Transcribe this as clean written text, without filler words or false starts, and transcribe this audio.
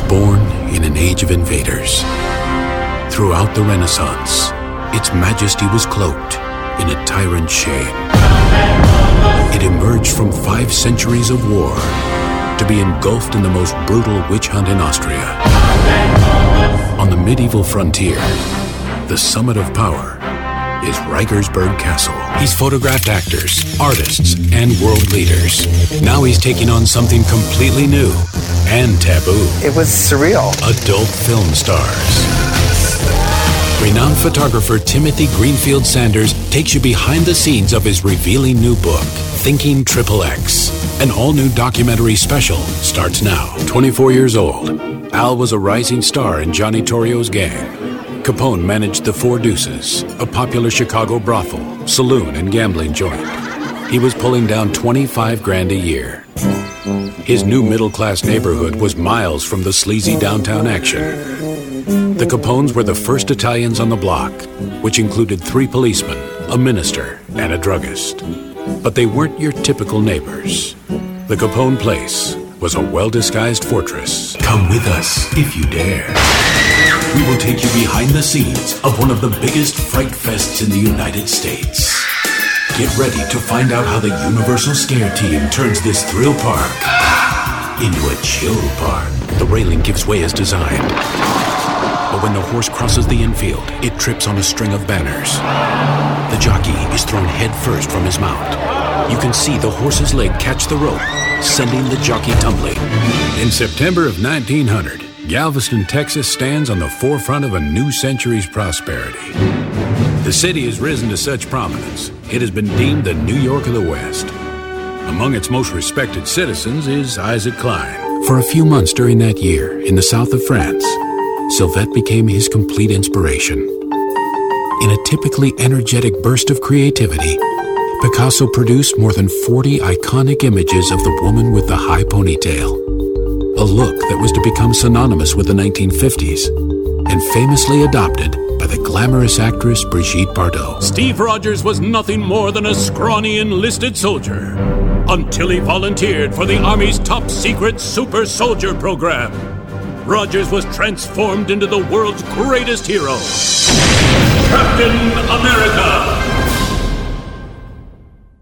born in an age of invaders. Throughout the Renaissance, its majesty was cloaked in a tyrant's shame. It emerged from 5 centuries of war to be engulfed in the most brutal witch hunt in Austria. On the medieval frontier, the summit of power is Reigersberg Castle. He's photographed actors, artists, and world leaders. Now he's taking on something completely new and taboo. It was surreal. Adult film stars. Renowned photographer Timothy Greenfield Sanders takes you behind the scenes of his revealing new book, Thinking XXX. An all-new documentary special starts now. 24 years old, Al was a rising star in Johnny Torrio's gang. Capone managed the Four Deuces, a popular Chicago brothel, saloon, and gambling joint. He was pulling down $25,000 a year. His new middle-class neighborhood was miles from the sleazy downtown action. The Capones were the first Italians on the block, which included 3 policemen, a minister, and a druggist. But they weren't your typical neighbors. The Capone place was a well-disguised fortress. Come with us, if you dare. We will take you behind the scenes of one of the biggest fright fests in the United States. Get ready to find out how the Universal Scare Team turns this thrill park into a chill park. The railing gives way as designed. But when the horse crosses the infield, it trips on a string of banners. The jockey is thrown head first from his mount. You can see the horse's leg catch the rope, sending the jockey tumbling. In September of 1900, Galveston, Texas stands on the forefront of a new century's prosperity. The city has risen to such prominence, it has been deemed the New York of the West. Among its most respected citizens is Isaac Klein. For a few months during that year, in the south of France, Sylvette became his complete inspiration. In a typically energetic burst of creativity, Picasso produced more than 40 iconic images of the woman with the high ponytail, a look that was to become synonymous with the 1950s and famously adopted by the glamorous actress Brigitte Bardot. Steve Rogers was nothing more than a scrawny enlisted soldier until he volunteered for the Army's top-secret super soldier program. Rogers was transformed into the world's greatest hero, Captain America.